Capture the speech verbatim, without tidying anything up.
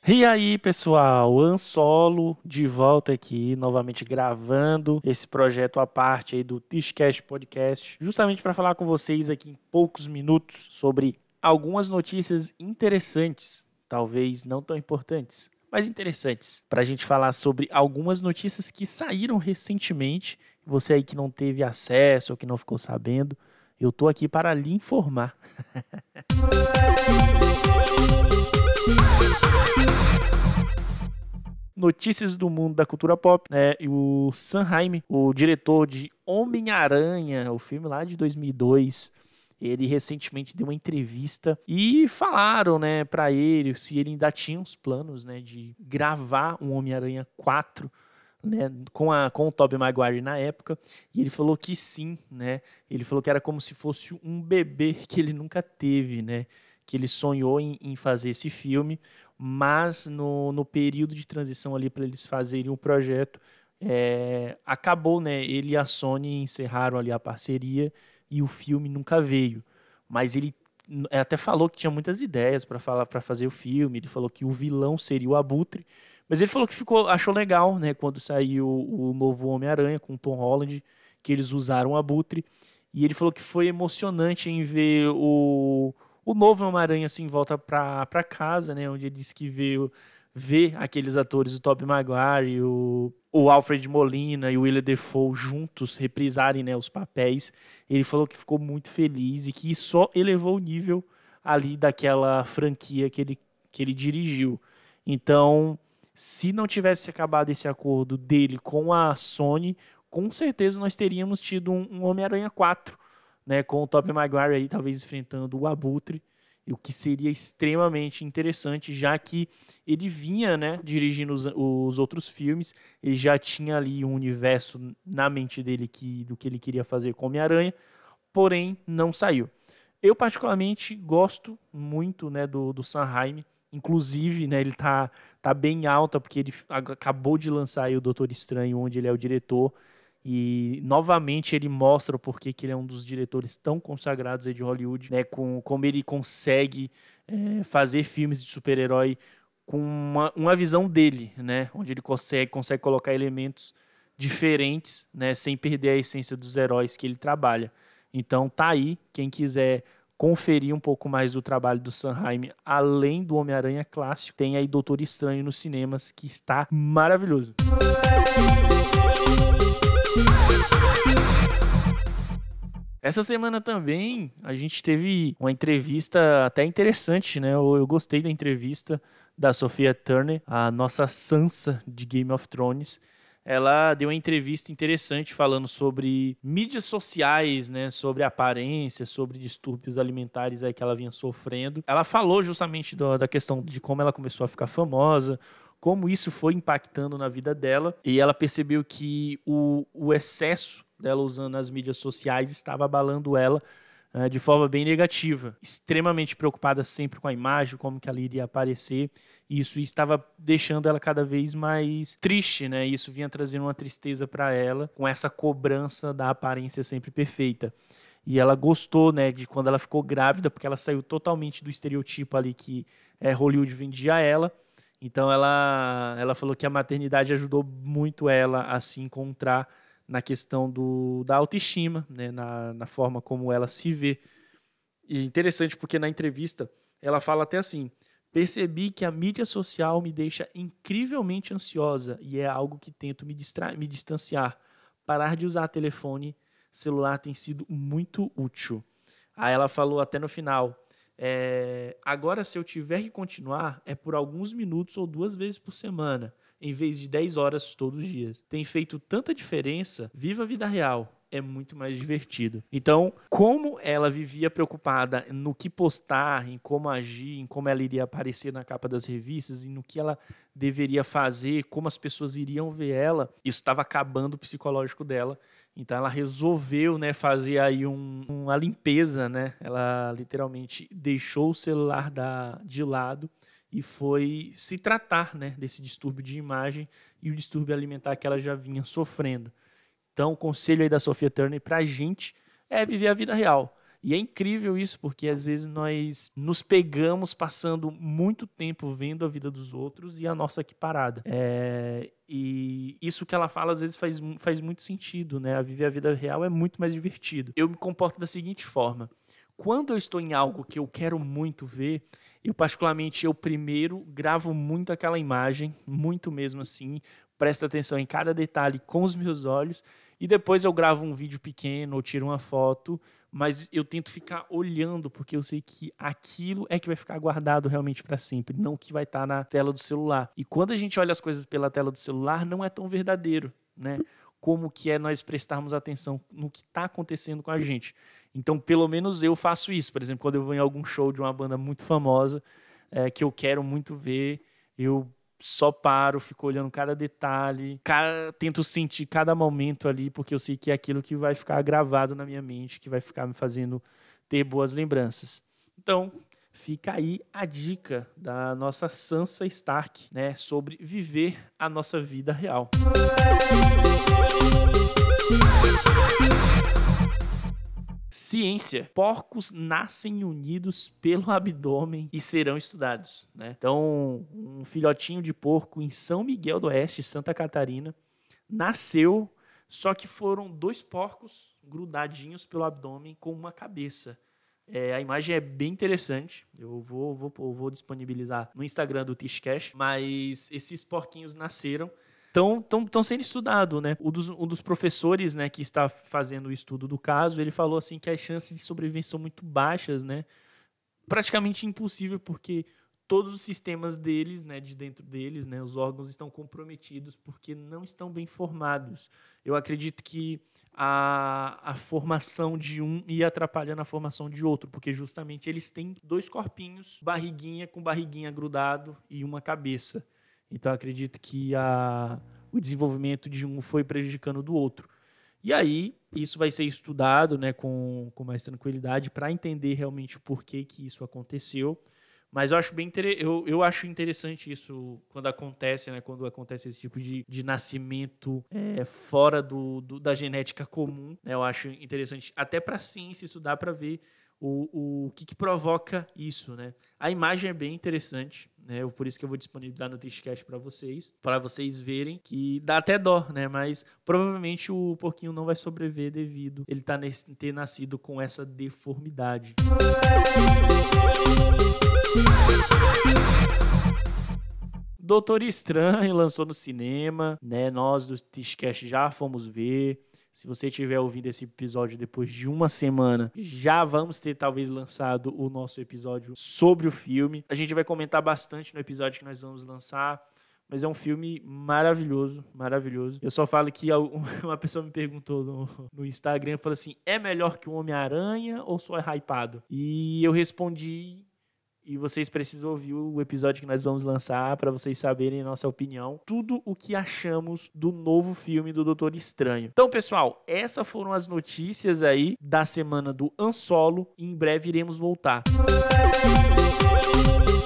E aí, pessoal, Ansolo de volta aqui, novamente gravando esse projeto à parte aí do Tishcast Podcast, justamente para falar com vocês aqui em poucos minutos sobre algumas notícias interessantes, talvez não tão importantes, mas interessantes, para a gente falar sobre algumas notícias que saíram recentemente. Você aí que não teve acesso ou que não ficou sabendo, eu tô aqui para lhe informar. Notícias do mundo da cultura pop, né? E o Sam Raimi, o diretor de Homem-Aranha, o filme lá de dois mil e dois, ele recentemente deu uma entrevista e falaram, né, para ele se ele ainda tinha os planos, né, de gravar um Homem-Aranha quatro, né, com, a, com o Tobey Maguire na época, e ele falou que sim, né? Ele falou que era como se fosse um bebê que ele nunca teve, né? Que ele sonhou em, em fazer esse filme, mas no, no período de transição ali para eles fazerem o projeto, é, acabou, né? Ele e a Sony encerraram ali a parceria e o filme nunca veio. Mas ele até falou que tinha muitas ideias para falar para fazer o filme. Ele falou que o vilão seria o Abutre, mas ele falou que ficou, achou legal, né? Quando saiu o, o novo Homem-Aranha com o Tom Holland, que eles usaram o Abutre. E ele falou que foi emocionante em ver o o novo Homem-Aranha assim volta pra, pra casa, né? Onde ele disse que veio ver aqueles atores, o Tobey Maguire, o, o Alfred Molina e o Willem Dafoe juntos reprisarem, né, os papéis. Ele falou que ficou muito feliz e que só elevou o nível ali daquela franquia que ele, que ele dirigiu. Então, se não tivesse acabado esse acordo dele com a Sony, com certeza nós teríamos tido um, um Homem-Aranha quatro, né, com o Tobey Maguire aí talvez enfrentando o Abutre, o que seria extremamente interessante, já que ele vinha, né, dirigindo os, os outros filmes, ele já tinha ali um universo na mente dele que, do que ele queria fazer com Homem-Aranha, porém não saiu. Eu particularmente gosto muito, né, do, do Sam Raimi, inclusive, né, ele tá, tá bem alta porque ele acabou de lançar aí o Doutor Estranho, onde ele é o diretor. E novamente ele mostra o porquê que ele é um dos diretores tão consagrados aí de Hollywood, né? Com, como ele consegue é, fazer filmes de super-herói com uma, uma visão dele, né? Onde ele consegue, consegue colocar elementos diferentes, né? Sem perder a essência dos heróis que ele trabalha. Então tá aí, quem quiser conferir um pouco mais do trabalho do Sam Raimi, além do Homem-Aranha clássico, tem aí Doutor Estranho nos cinemas, que está maravilhoso. Essa semana também a gente teve uma entrevista até interessante, né? Eu, eu gostei da entrevista da Sophia Turner, a nossa Sansa de Game of Thrones. Ela deu uma entrevista interessante falando sobre mídias sociais, né? Sobre aparência, sobre distúrbios alimentares aí que ela vinha sofrendo. Ela falou justamente do, da questão de como ela começou a ficar famosa, como isso foi impactando na vida dela, e ela percebeu que o, o excesso dela usando as mídias sociais estava abalando ela uh, de forma bem negativa, extremamente preocupada sempre com a imagem, como que ela iria aparecer, e isso estava deixando ela cada vez mais triste, né? Isso vinha trazendo uma tristeza para ela, com essa cobrança da aparência sempre perfeita. E ela gostou, né, de quando ela ficou grávida, porque ela saiu totalmente do estereotipo ali que é, Hollywood vendia a ela. Então ela, ela falou que a maternidade ajudou muito ela a se encontrar na questão do, da autoestima, né, na, na forma como ela se vê. E interessante porque na entrevista ela fala até assim: percebi que a mídia social me deixa incrivelmente ansiosa e é algo que tento me, distra- me distanciar. Parar de usar telefone celular tem sido muito útil. Aí ela falou até no final: é, agora se eu tiver que continuar é por alguns minutos ou duas vezes por semana, em vez de dez horas todos os dias. Tem feito tanta diferença, viva a vida real. É muito mais divertido. Então, como ela vivia preocupada no que postar, em como agir, em como ela iria aparecer na capa das revistas, e no que ela deveria fazer, como as pessoas iriam ver ela, isso estava acabando o psicológico dela. Então ela resolveu, né, fazer aí um, uma limpeza, né? Ela literalmente deixou o celular da, de lado e foi se tratar, né, desse distúrbio de imagem e o distúrbio alimentar que ela já vinha sofrendo. Então, o conselho aí da Sophia Turner pra gente é viver a vida real. E é incrível isso, porque às vezes nós nos pegamos passando muito tempo vendo a vida dos outros e a nossa aqui parada. É, e isso que ela fala às vezes faz, faz muito sentido, né? A viver a vida real é muito mais divertido. Eu me comporto da seguinte forma: quando eu estou em algo que eu quero muito ver, eu particularmente, eu primeiro gravo muito aquela imagem, muito mesmo assim, presto atenção em cada detalhe com os meus olhos, e depois eu gravo um vídeo pequeno ou tiro uma foto, mas eu tento ficar olhando, porque eu sei que aquilo é que vai ficar guardado realmente para sempre, não que vai estar na tela do celular. E quando a gente olha as coisas pela tela do celular, não é tão verdadeiro, né? Como que é nós prestarmos atenção no que está acontecendo com a gente. Então, pelo menos eu faço isso. Por exemplo, quando eu vou em algum show de uma banda muito famosa, é, que eu quero muito ver, eu só paro, fico olhando cada detalhe, cada, tento sentir cada momento ali, porque eu sei que é aquilo que vai ficar gravado na minha mente, que vai ficar me fazendo ter boas lembranças. Então, fica aí a dica da nossa Sansa Stark, né, sobre viver a nossa vida real. Ciência. Porcos nascem unidos pelo abdômen e serão estudados, né? Então, um filhotinho de porco em São Miguel do Oeste, Santa Catarina, nasceu, só que foram dois porcos grudadinhos pelo abdômen com uma cabeça. É, a imagem é bem interessante, eu vou, vou, vou disponibilizar no Instagram do Tishcash, mas esses porquinhos nasceram, estão sendo estudados, né? Um dos, um dos professores, né, que está fazendo o estudo do caso, ele falou assim que as chances de sobrevivência são muito baixas, né? Praticamente impossível, porque todos os sistemas deles, né, de dentro deles, né, os órgãos estão comprometidos porque não estão bem formados. Eu acredito que a, a formação de um ia atrapalhando a formação de outro, porque justamente eles têm dois corpinhos, barriguinha com barriguinha grudado e uma cabeça. Então, eu acredito que a, o desenvolvimento de um foi prejudicando o do outro. E aí, isso vai ser estudado, né, com, com mais tranquilidade para entender realmente o porquê que isso aconteceu. Mas eu acho, bem inter... eu, eu acho interessante isso quando acontece, né, quando acontece esse tipo de, de nascimento é, fora do, do, da genética comum. Né, eu acho interessante até para a ciência estudar para ver o, o, o que, que provoca isso, né? A imagem é bem interessante, né? Por isso que eu vou disponibilizar no Tishcast para vocês, para vocês verem, que dá até dó, né? Mas provavelmente o porquinho não vai sobreviver devido ele tá nesse, ter nascido com essa deformidade. Doutor Estranho lançou no cinema, né? Nós do Tishcast já fomos ver. Se você estiver ouvindo esse episódio depois de uma semana, já vamos ter talvez lançado o nosso episódio sobre o filme. A gente vai comentar bastante no episódio que nós vamos lançar, mas é um filme maravilhoso, maravilhoso. Eu só falo que uma pessoa me perguntou no, no Instagram, falou assim, é melhor que o Homem-Aranha ou só é hypado? E eu respondi... E vocês precisam ouvir o episódio que nós vamos lançar para vocês saberem a nossa opinião. Tudo o que achamos do novo filme do Doutor Estranho. Então, pessoal, essas foram as notícias aí da semana do Han Solo. E em breve iremos voltar.